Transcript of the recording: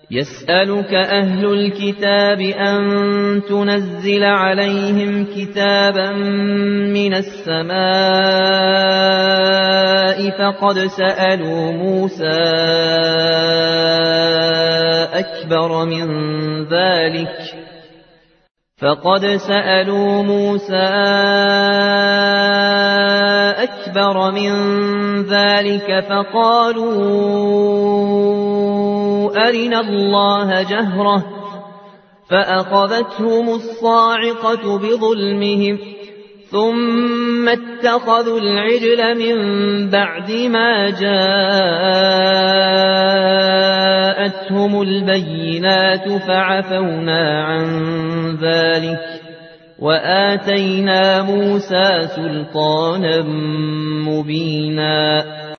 يسألك أهل الكتاب أن تنزل عليهم كتابا من السماء فقد سألوا موسى أكبر من ذلك فقالوا أرنا الله جهرة فأخذتهم الصاعقة بظلمهم ثم اتخذوا العجل من بعد ما جاءتهم البينات فعفونا عن ذلك وآتينا موسى سلطانا مبينا